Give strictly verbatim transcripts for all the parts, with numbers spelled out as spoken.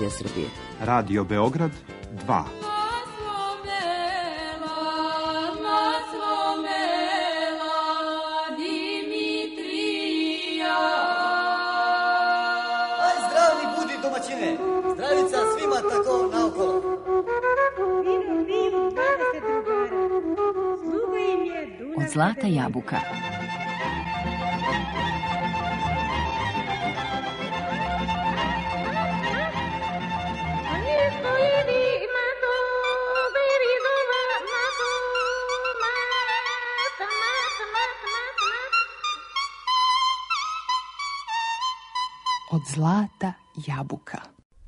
radija Srbije. Radio Beograd dva. Zdravica svima tako naokolo. Od zlata jabuka. Od zlata jabuka.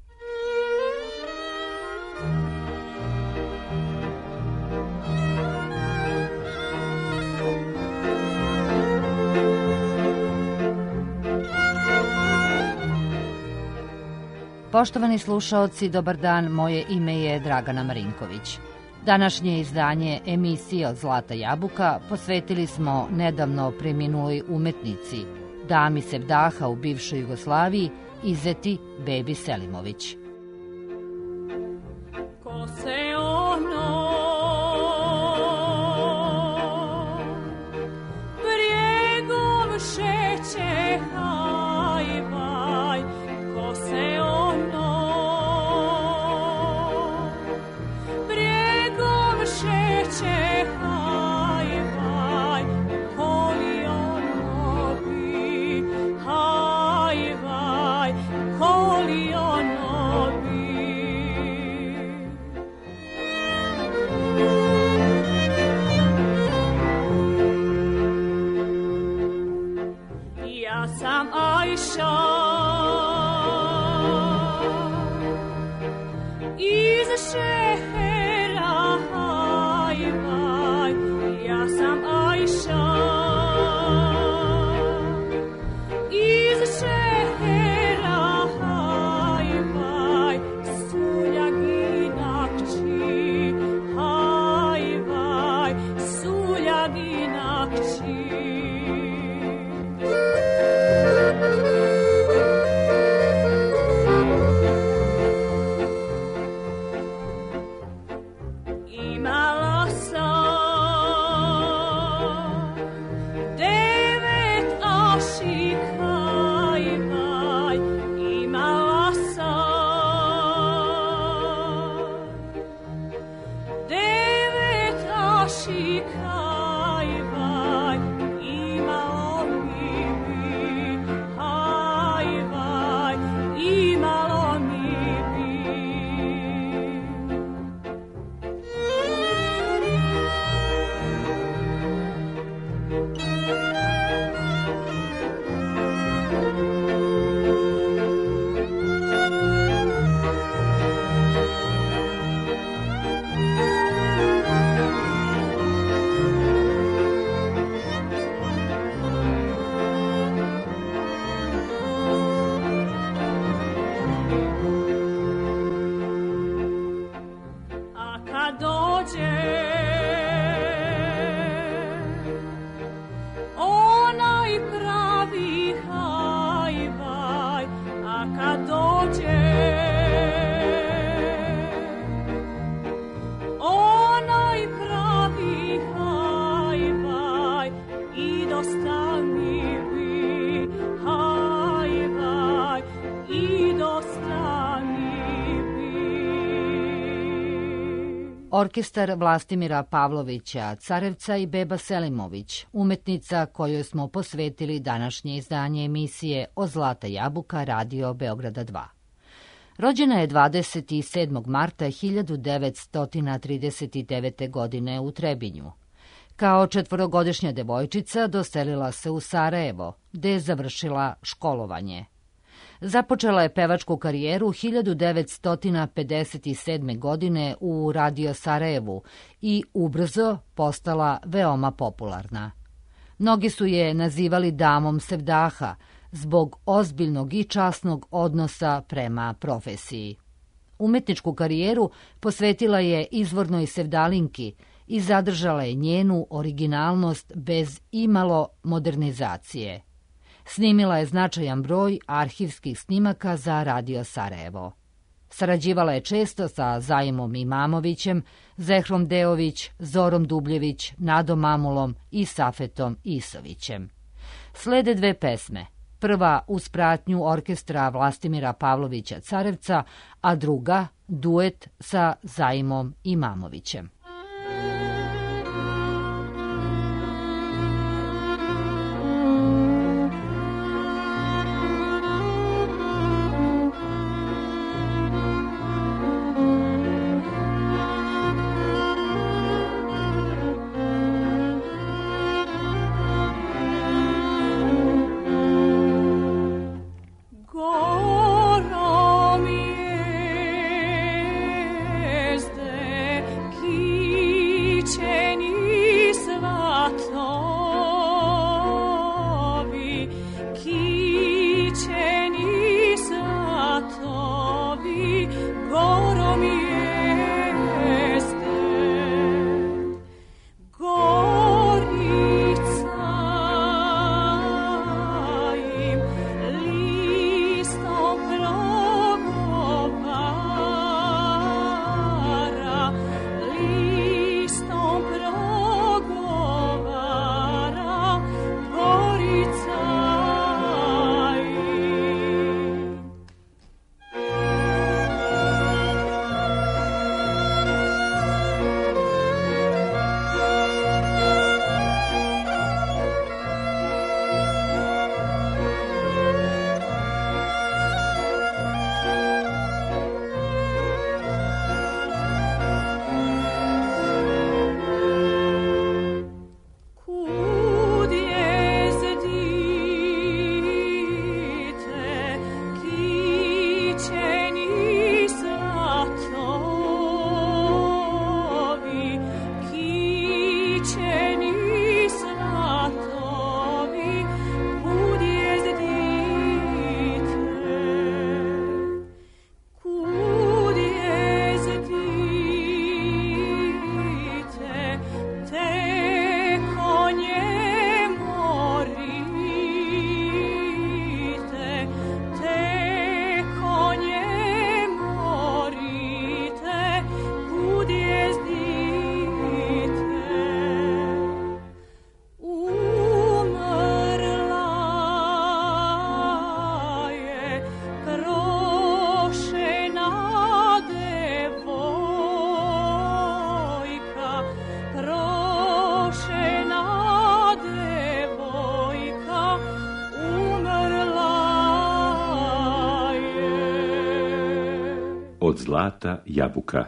Poštovani slušaoci, dobar dan, moje ime je Dragana Marinković. Današnje izdanje emisije Od zlata jabuka posvetili smo nedavno preminuloj umetnici, dami sevdaha u bivšoj Jugoslaviji, Izeti Bebi Selimović. Ko se ono brijegom šeće, hajvaj, ko se ono brijegom šeće, hajvaj, ko li ono bi, hajvaj, ko li ono bi. Ja sam Ajša iz šehera, hajvaj, ja sam Ajša iz šehera, hajvaj, Suljagina kći, hajvaj, Suljagina kći. Imala sam devet ašik, hajvaj, imala sam devet ašik, hajvaj, imalo mi bi, hajvaj, imalo mi bi. A kad dođe onaj pravi, hajvaj, a kad dođe onaj pravi, hajvaj, i dosta mi bi, hajvaj, i dosta mi bi. Orkestar Vlastimira Pavlovića Carevca i Beba Selimović, umetnica kojoj smo posvetili današnje izdanje emisije Od zlata jabuka Radio Beograda dva. Rođena je dvadeset sedmog marta hiljadu devetsto trideset devete. godine u Trebinju. Kao četvorogodišnja devojčica doselila se u Sarajevo, gde je završila školovanje. Započela je pevačku karijeru hiljadu devetsto pedeset sedme. godine u Radio Sarajevu i ubrzo postala veoma popularna. Mnogi su je nazivali damom sevdaha zbog ozbiljnog i časnog odnosa prema profesiji. Umetničku karijeru posvetila je izvornoj sevdalinki i zadržala je njenu originalnost bez imalo modernizacije. Snimila je značajan broj arhivskih snimaka za Radio Sarajevo. Sarađivala je često sa Zajmom Imamovićem, Zehrom Deović, Zorom Dubljević, Nadom Mamulom i Safetom Isovićem. Slede dve pesme. Prva uz pratnju orkestra Vlastimira Pavlovića Carevca, a druga duet sa Zajmom Imamovićem. Od zlata jabuka.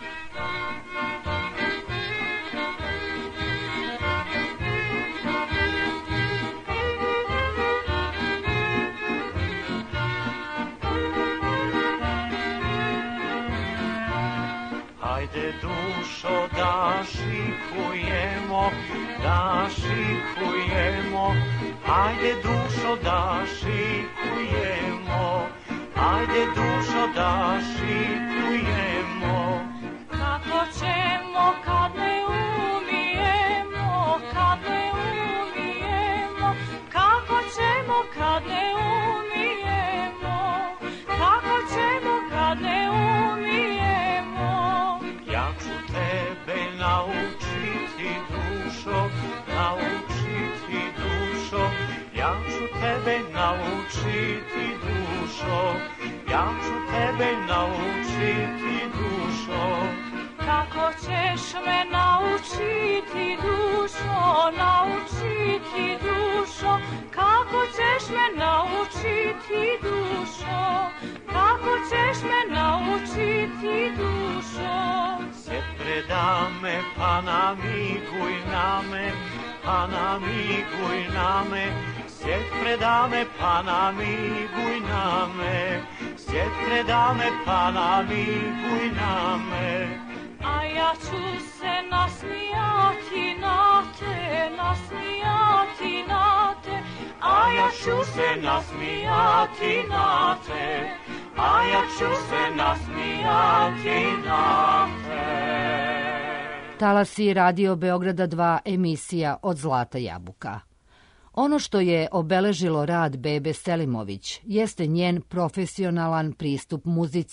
Hajde dušo da šikujemo, da šikujemo, hajde dušo da šikujemo, hajde dušo da šikujemo. Kako ćemo kad ne umijemo, kad ne umijemo, kako ćemo kad ne umijemo, kako ćemo kad ne umijemo. Ja ću tebe naučiti dušo, naučiti dušo, ja ću tebe naučiti dušo, ja ću tebe naučiti dušo. Kako ćeš me naučiti dušo, naučiti dušo, kako ćeš me naučiti dušo, kako ćeš me naučiti dušo. Sjed predame pa namiguj na me, pa namiguj na me, sjed predame pa namiguj na me, sjed predame pa namiguj na me. A ja ću se nasmijati na te, nasmijati na te, A ja ću se nasmijati na te, a ja ću se nasmijati na te. Talasi Radio Beograda dva, emisija Od zlata jabuka. Ono što je obeležilo rad Bebe Selimović jeste njen profesionalan pristup muzici.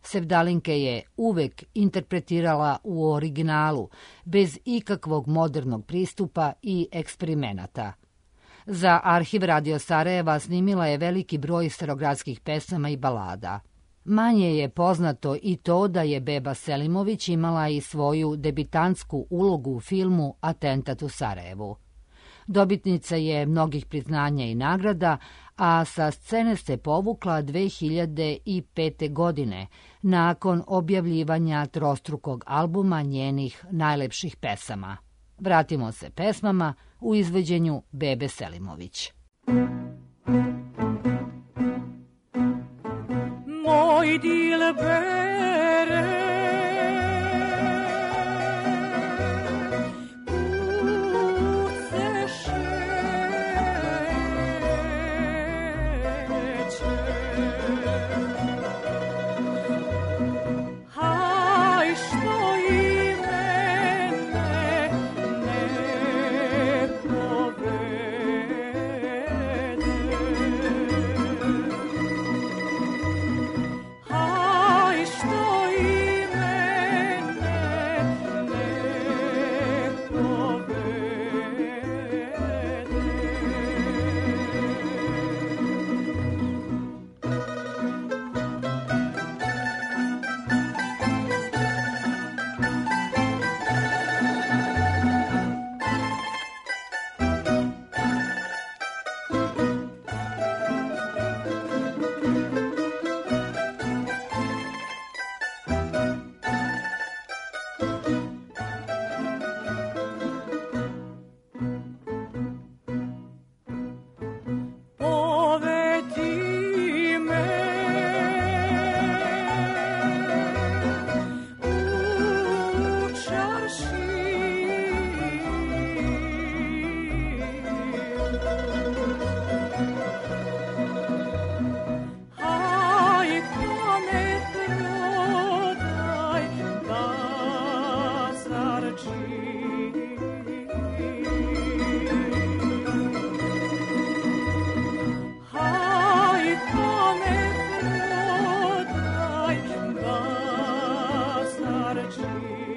Sevdalinke je uvek interpretirala u originalu, bez ikakvog modernog pristupa i eksperimenata. Za arhiv Radio Sarajeva snimila je veliki broj starogradskih pesama i balada. Manje je poznato i to da je Beba Selimović imala i svoju debitantsku ulogu u filmu Atentat u Sarajevu. Dobitnica je mnogih priznanja i nagrada, a sa scene se povukla dve hiljade pete. godine, nakon objavljivanja trostrukog albuma njenih najlepših pesama. Vratimo se pesmama u izvođenju Bebe Selimović. Moj dilbere, kuce šeće, haj što i mene ne povede. Haj što i mene ne povedi me u čaršiju. Haj kome prodaj bazarđi. Haj kome prodaj bazarđi.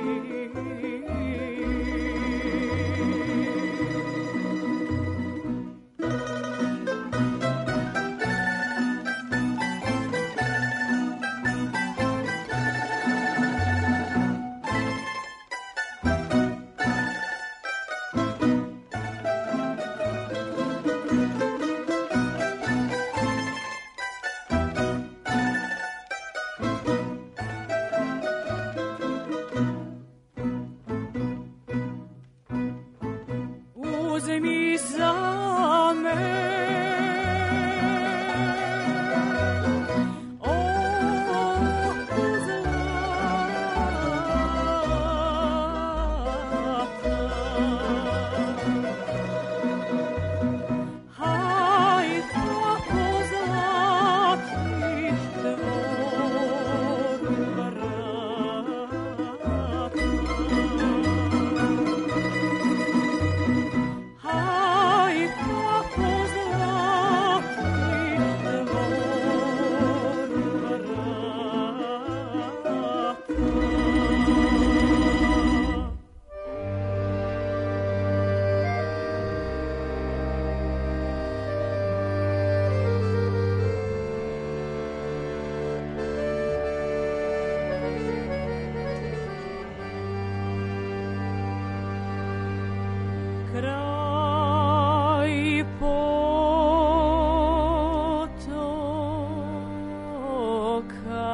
Uzmi za me oku zlata. Haj kako zlati dvor vrata. Haj kako zlati dvor vrata. Kraj potoka,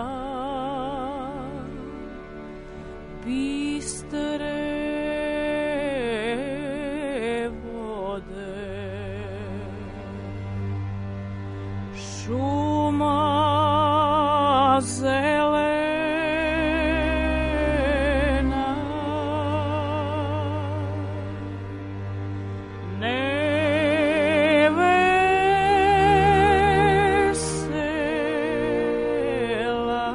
bistre vode, šuma zelena, nevesela,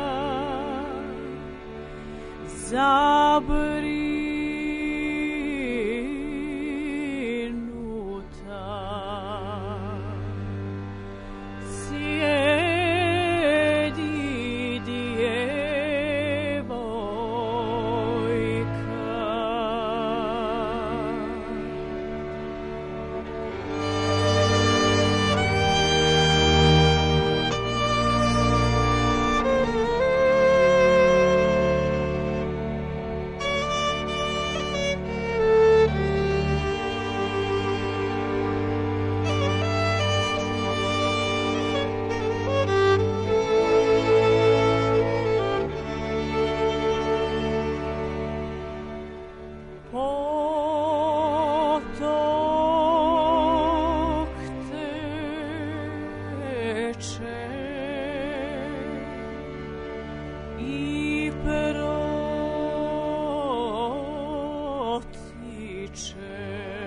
zabrinuta, sjedi djevojka i protiče.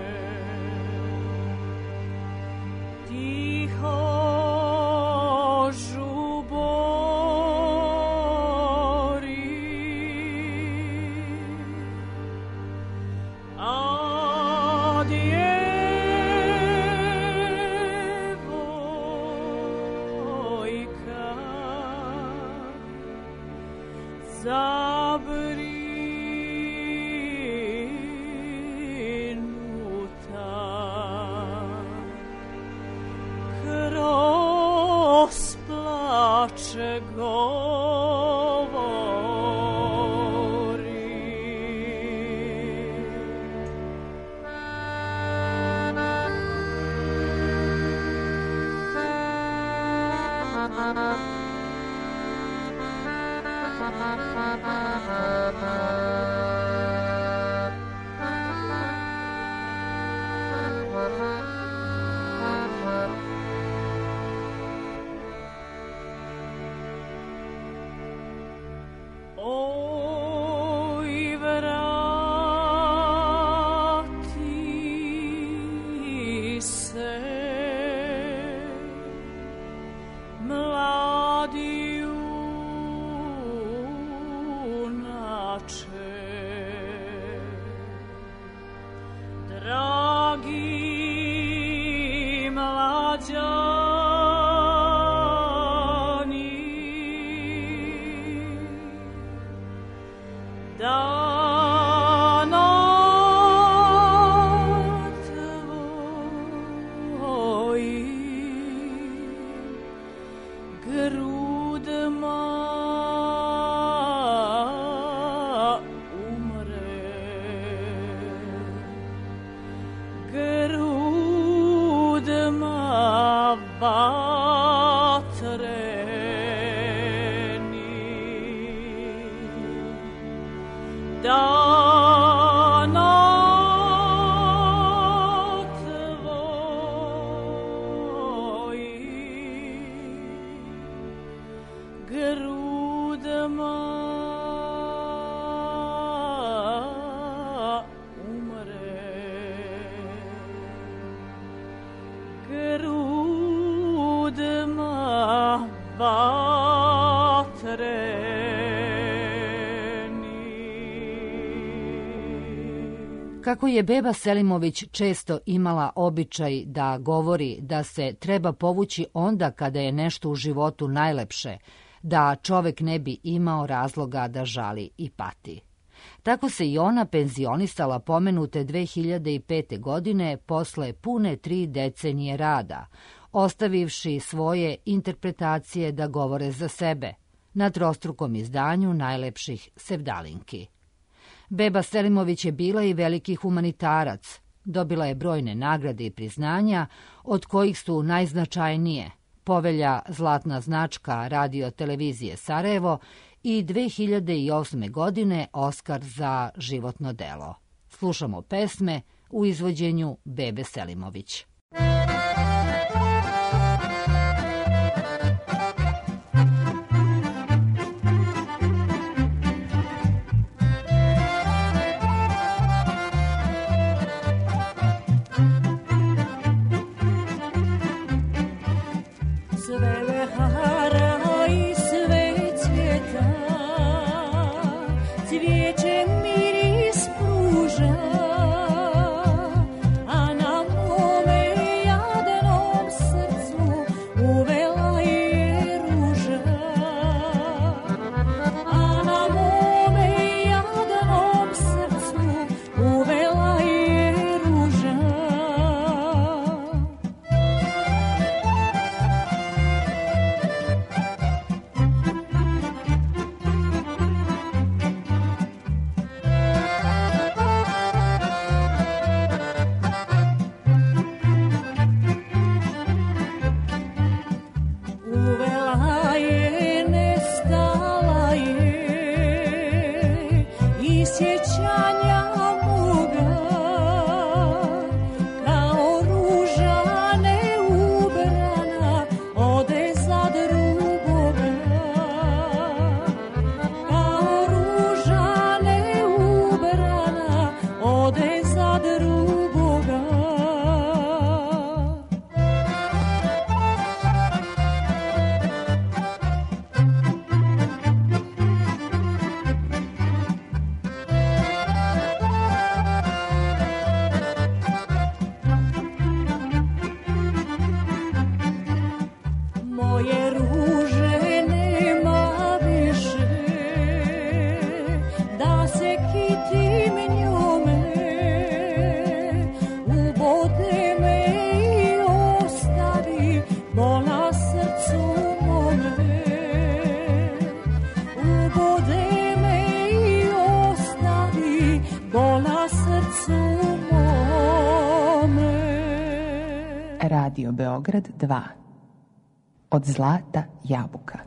Tiho Kako je Beba Selimović često imala običaj da govori da se treba povući onda kada je nešto u životu najlepše, da čovek ne bi imao razloga da žali i pati. Tako se i ona penzionisala pomenute dve hiljade pete. godine posle pune tri decenije rada, ostavivši svoje interpretacije da govore za sebe na trostrukom izdanju najlepših sevdalinki. Beba Selimović je bila i veliki humanitarac. Dobila je brojne nagrade i priznanja, od kojih su najznačajnije Povelja Zlatna značka Radio televizije Sarajevo i dve hiljade osme. godine Oskar za životno delo. Slušamo pesme u izvođenju Bebe Selimović. Radio Beograd dva. Od zlata jabuka.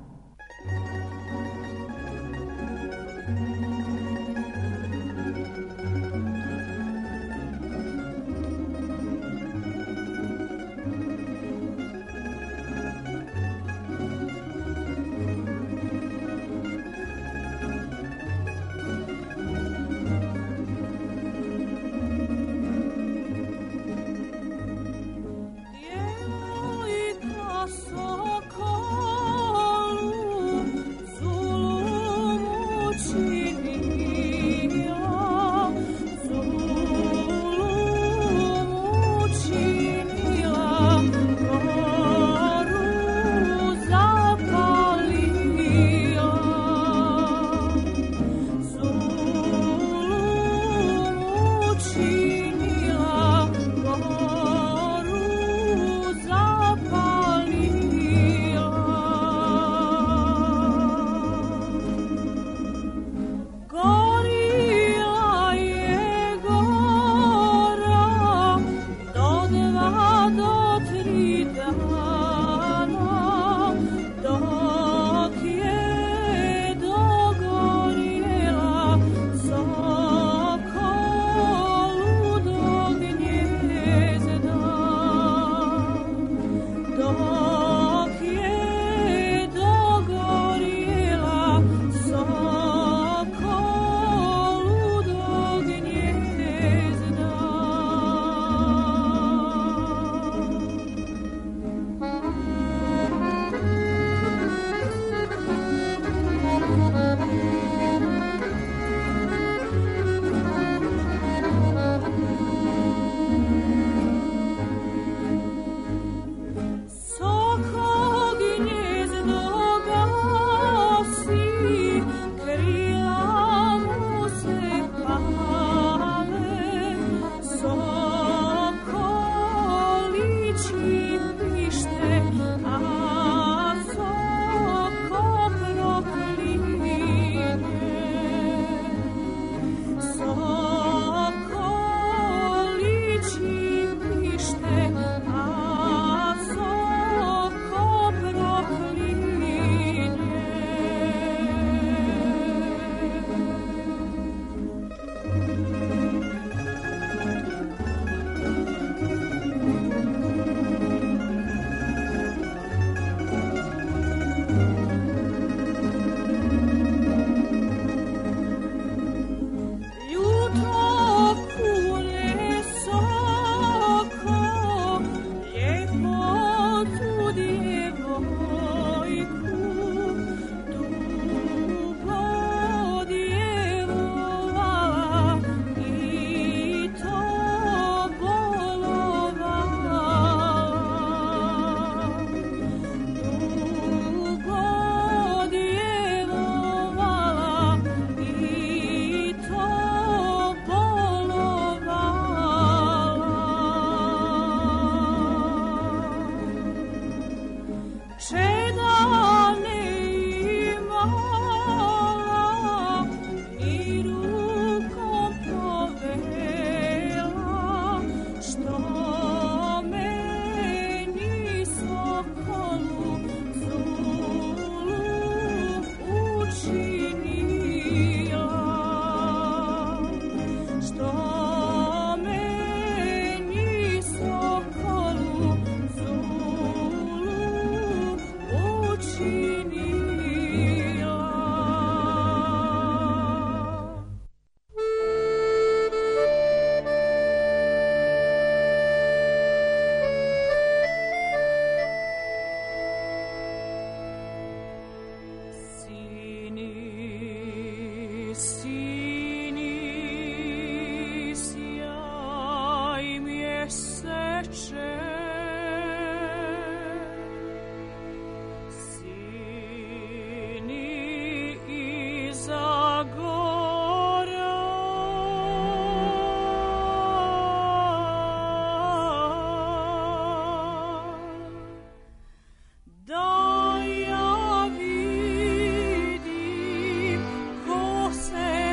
Da ja vidim ko se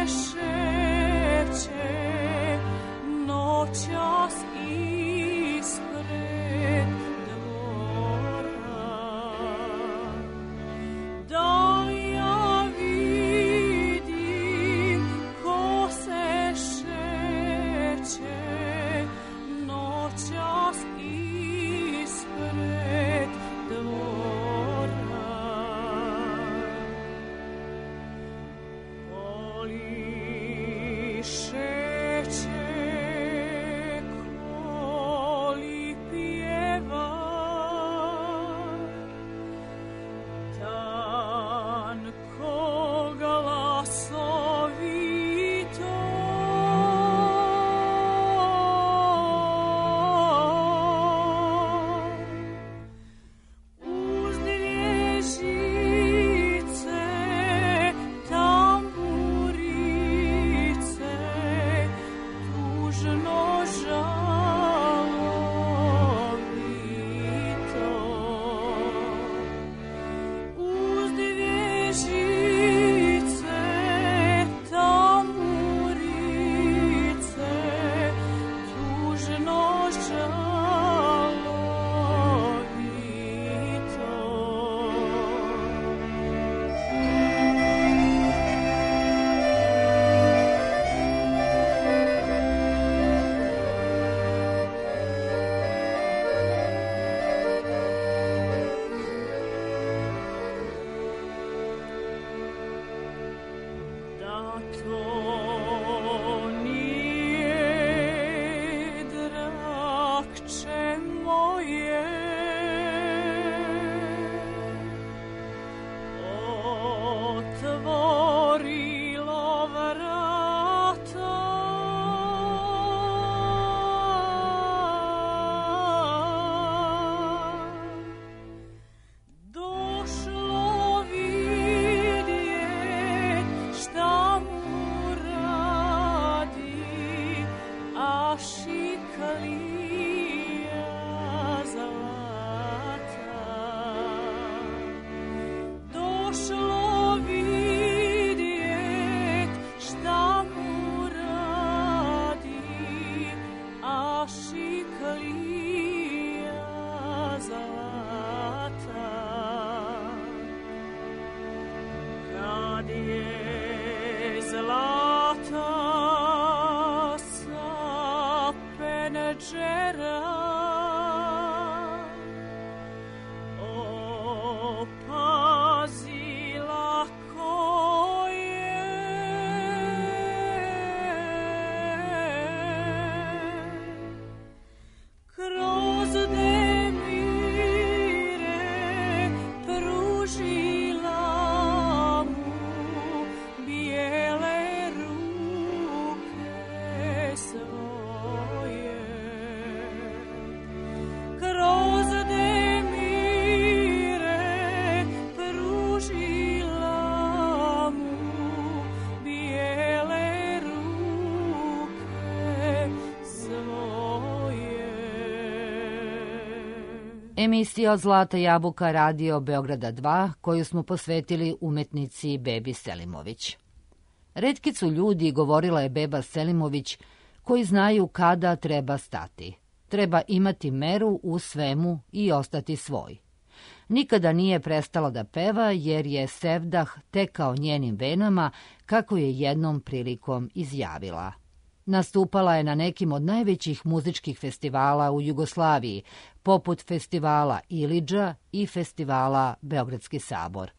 Emisija Zlata jabuka Radio Beograda dva, koju smo posvetili umetnici Bebi Selimović. Retki su ljudi, govorila je Beba Selimović, koji znaju kada treba stati. Treba imati meru u svemu i ostati svoj. Nikada nije prestala da peva jer je sevdah tekao njenim venama, kako je jednom prilikom izjavila. Nastupala je na nekim od najvećih muzičkih festivala u Jugoslaviji, poput festivala Ilidža i festivala Beogradski sabor.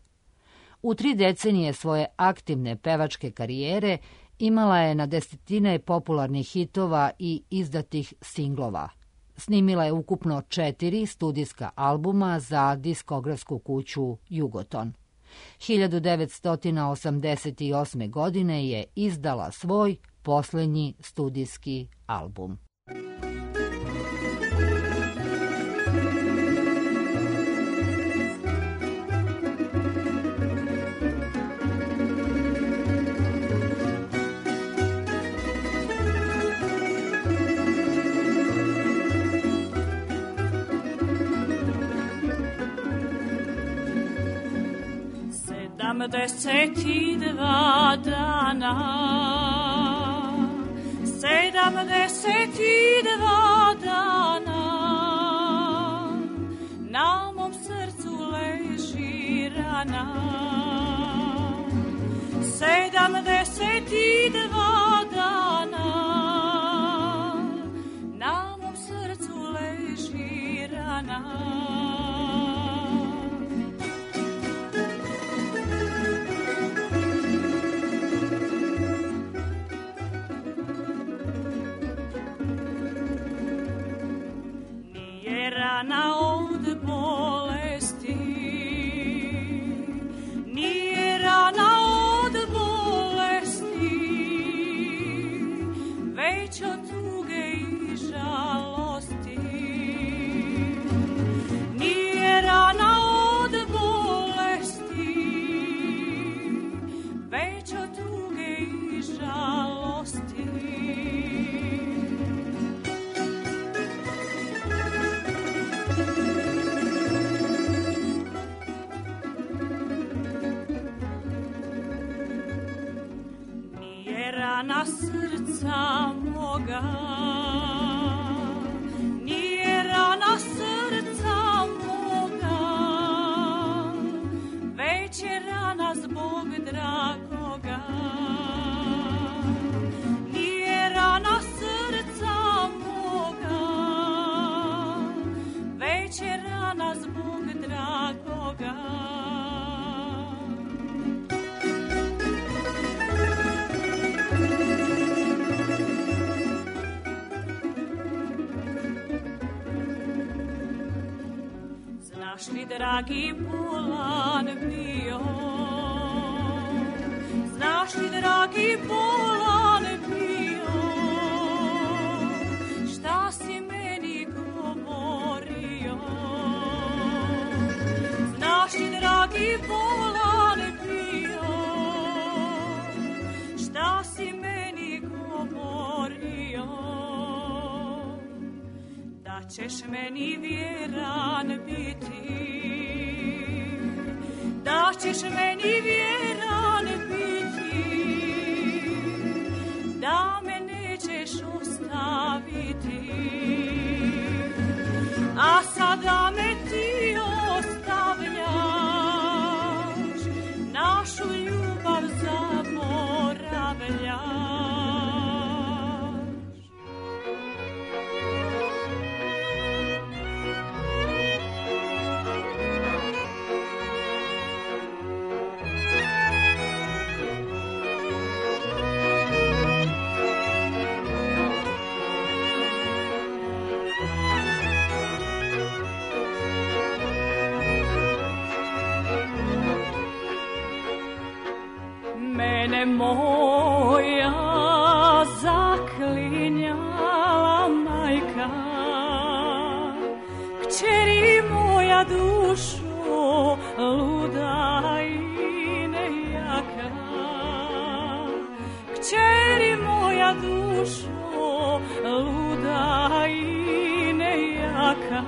U tri decenije svoje aktivne pevačke karijere imala je na desetine popularnih hitova i izdatih singlova. Snimila je ukupno četiri studijska albuma za diskografsku kuću Jugoton. hiljadu devetsto osamdeset osme. godine je izdala svoj poslednji studijski album. Sedamdeset i dva dana, sedamdeset i dva dana, na mom srcu leži rana. Sedamdeset i dva dana, na mom srcu leži rana. žalosti. Nije rana srca moga, nije rana srca moga, već je rana zbog dragoga. Nije rana srca moga, već je rana zbog dragoga. Znaš li, dragi, bolan bio, znaš li, dragi, bolan bio, šta si meni govorio? Znaš li, dragi, bolan bio, šta si meni govorio? Da ćeš meni vjeran biti, da ćeš meni vjeran biti, da me nećeš ostaviti, a sada me ti ostavljaš, našu ljubav zaboravljaš. Mene moja zaklinjala majka, kćeri moja dušo luda i nejaka, kćeri moja dušo luda i nejaka.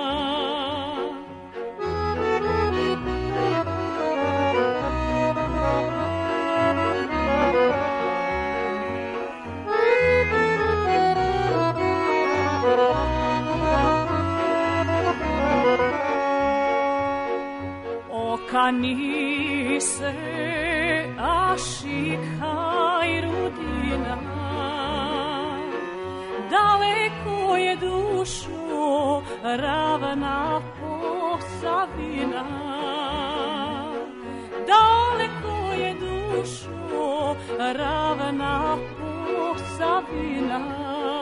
Okani se Ašika i Rudina, daleko je dušo ravna Posavina, daleko je dušo ravna Posavina.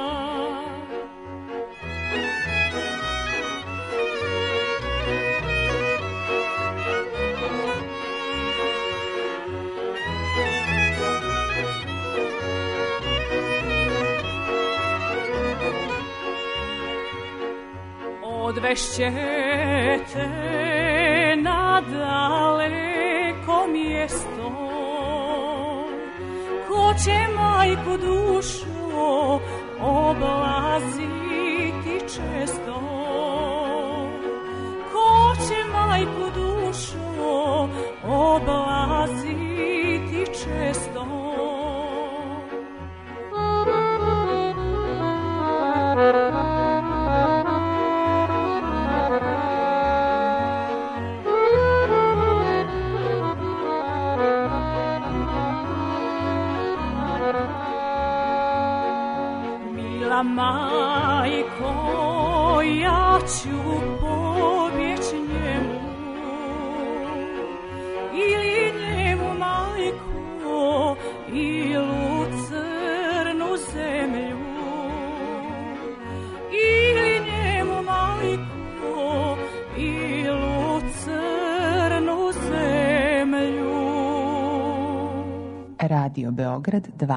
Odvešćete na daleko mjesto, ko će majku dušu oblaziti često, ko će majku dušu oblaziti često. Majko, ja ću pobjeć njemu, ili njemu, majko, ilu crnu zemlju, ili njemu, majko, ilu crnu zemlju. Radio Beograd dva.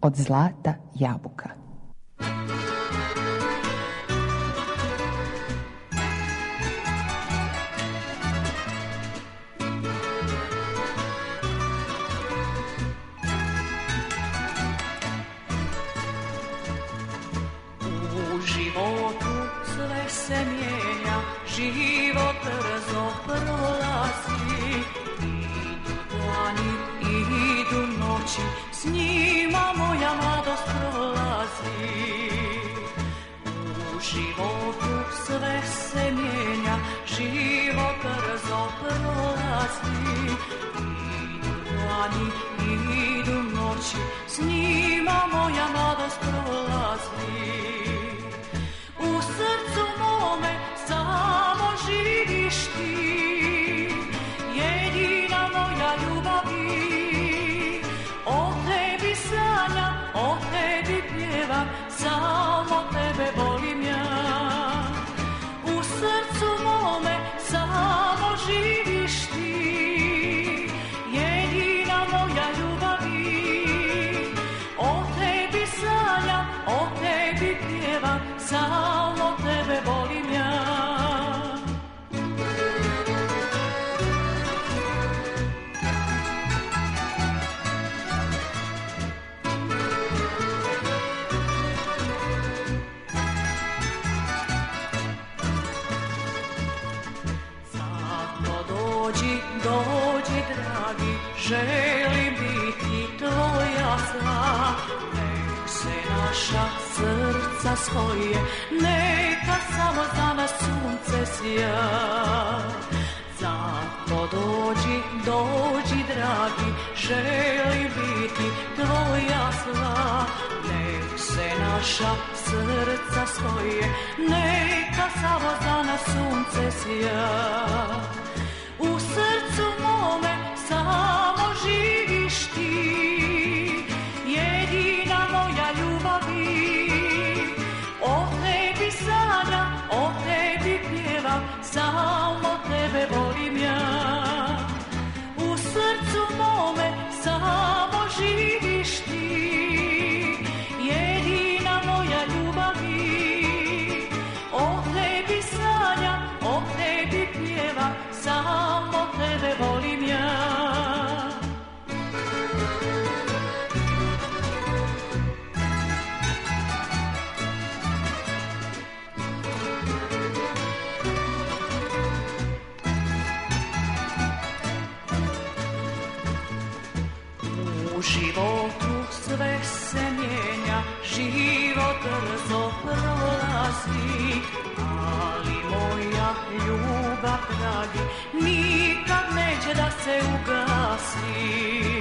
od zlata jabuka. U životu sve se mijenja, život brzo prolazi. Idu dani, idu noći, s njima moja mladost prolazi. U životu sve se mijenja, život brzo prolazi. Idu dani, idu noći, s njima moja mladost prolazi. U srcu mome samo živiš ti, jedina moja ljubavi. O tebi sanjam, o tebi pjevam, samo tebe volim ja. U srcu mome samo živiš ti, jedina moja ljubavi. O tebi sanjam, o tebi pjevam, samo tebe volim ja. Zato dođi, dođi dragi, želim biti tvoja sva. Nek se naša srca spoje, neka samo za nas sunce sija. Zato dođi, dođi dragi, želim biti tvoja sva. Nek se naša srca spoje, neka samo za nas sunce sija. U srcu mome samo živiš ti, jedina moja ljubavi. O tebi sanjam, o tebi pjevam, samo tebe volim ja. U srcu mome samo živiš ti, jedina moja ljubavi. O tebi sanjam, o tebi pjevam, samo tebe volim ja. U životu sve se mijenja, život brzo prolazi, ali moja ljubav dragi nikad neće da se ugasi.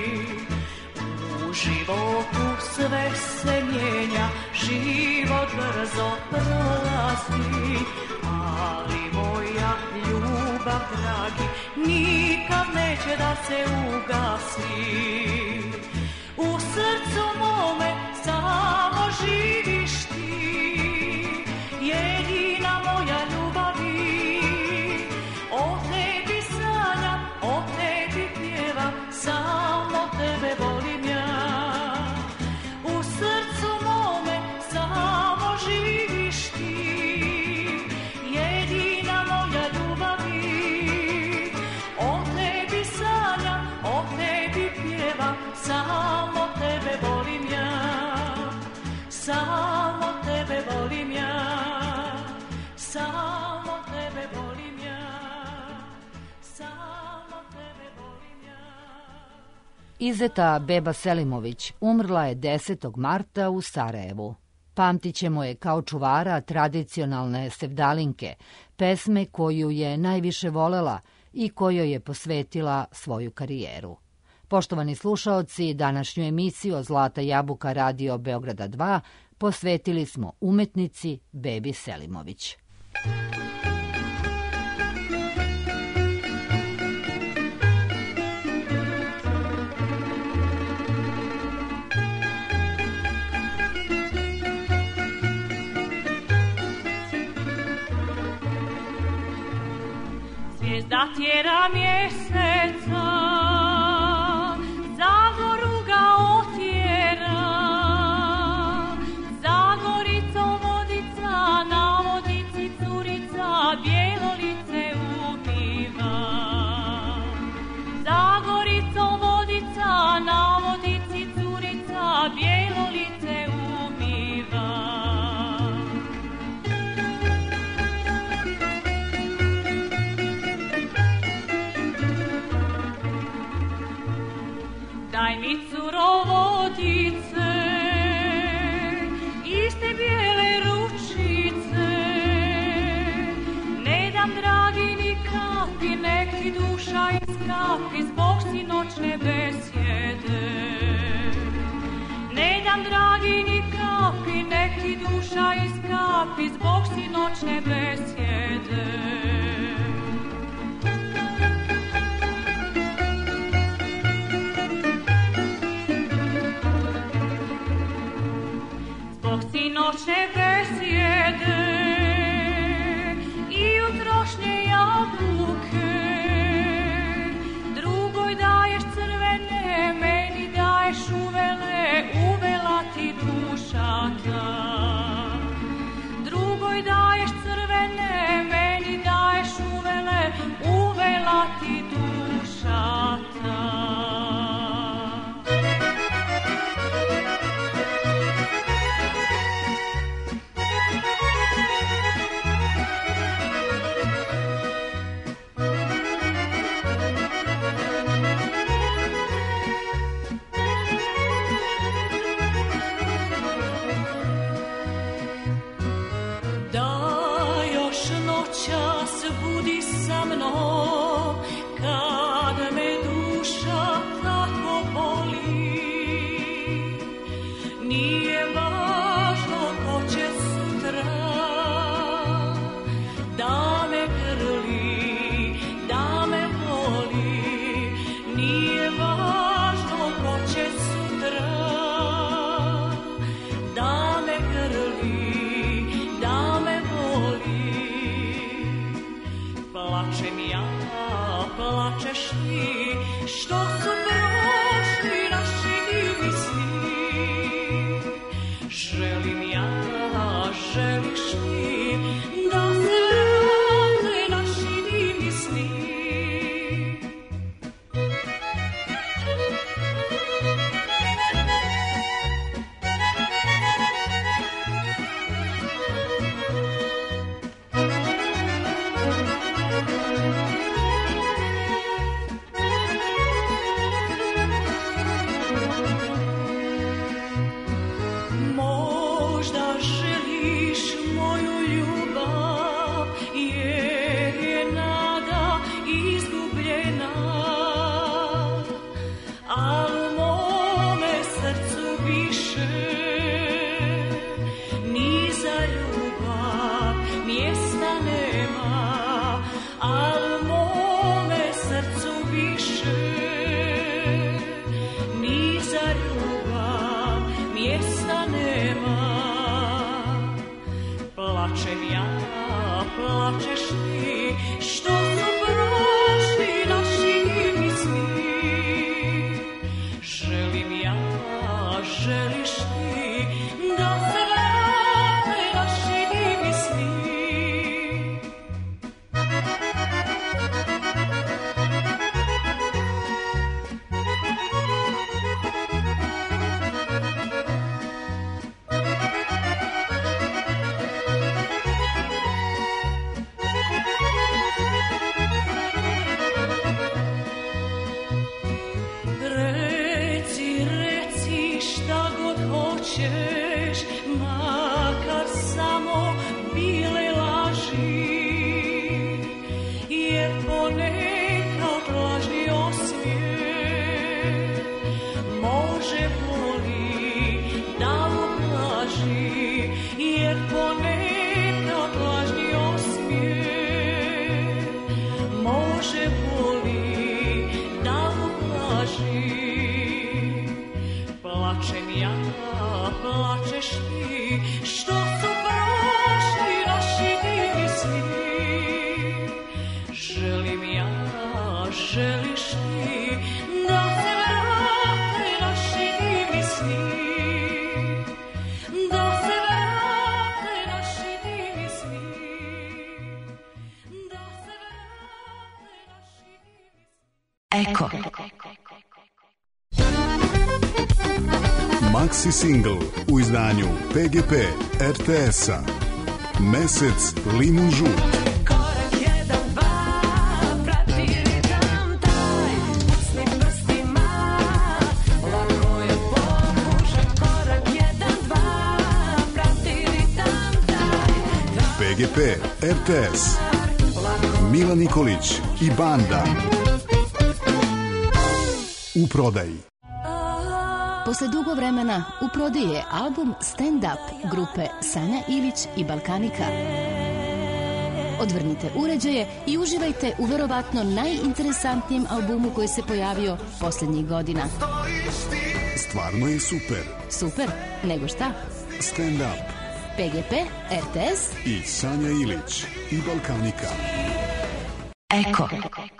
U životu sve se mijenja, život brzo prolazi, ali moja ljubav dragi nikad neće da se ugasi. U srcu mome samo živiš ti, jedina moja ljubavi. O tebi sanjam, o tebi pjevam, samo tebe volim ja. U srcu mome samo živiš ti, jedina moja ljubavi. O tebi sanjam, o tebi pjevam, samo tebe volim ja. Samo tebe volim ja. Samo tebe volim ja. Samo tebe volim ja. Izeta Beba Selimović umrla je desetog marta u Sarajevu. Pamtićemo je kao čuvara tradicionalne sevdalinke, pesme koju je najviše volela i kojoj je posvetila svoju karijeru. Poštovani slušaoci, današnju emisiju o Zlata jabuka Radio Beograda dva posvetili smo umetnici Bebi Selimović. Zvijezda tjera mjeseca, zagoru ga otjera. duša iskapi zbog sinoćne besjede. Ne dam dragi ni kapi, neki duša iskapi zbog sinoćne besjede. Zbog sinoćne besjede i utrošnje jabuke, drugoj daješ crvene, meni daješ uvele, uvela ti duša ta. Drugoj daješ crvene, meni daješ uvele, uvela ti duša ta. Budi sa mnom kad me duša tako boli. Nije važno ko će sutra da me grli, da me voli. Nije važno ko će sutra da me grli, da me voli. Plačem ja, plačeš ti, što su prošli naši divni sni. Želim ja, želiš ti, da se vrate naši divni sni. Plačem ja, plačeš ti, što su prošli naši divni sni. Želim ja, želiš ti, da se vrate naši divni sni. Makar samo bile laži, jer ponekad lažni osmijeh može boli da ublaži, jer ponekad lažni osmijeh može boli da ublaži. Plačem ja, plačeš ti, što su prošli naši divni sni. Želim ja, želiš ti, da se vrate naši divni sni. Da se vrate naši divni sni. Da se vrate naši divni sni. Eko. Maxi single u izdanju P G P R T S-a. Mesec limun žut. Korak jedan, dva, prati ritam taj, pucnim prstima, lako je pokušaj. Korak jedan, dva, prati ritam taj. P G P R T S. Mila Nikolić i banda. u prodaji. Posle dugo vremena u prodaji je album Stand Up grupe Sanja Ilić i Balkanika. Odvrnite uređaje i uživajte u verovatno najinteresantnijem albumu koji se pojavio posljednjih godina. Stvarno je super. Super? Nego šta? Stand Up. P G P, R T S i Sanja Ilić i Balkanika. Eko.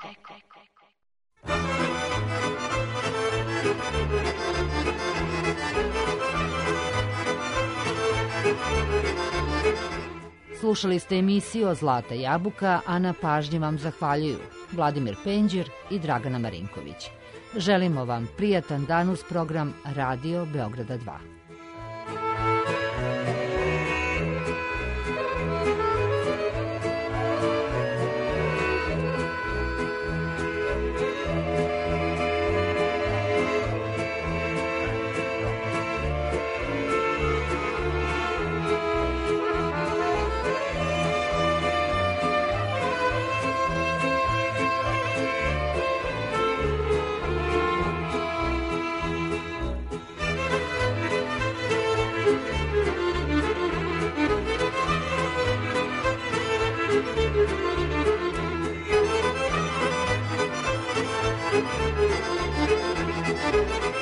Slušali ste emisiju Zlata jabuka, a na pažnji vam zahvaljuju Vladimir Penđir i Dragana Marinković. Želimo vam prijatan dan uz program Radio Beograda dva. Thank you.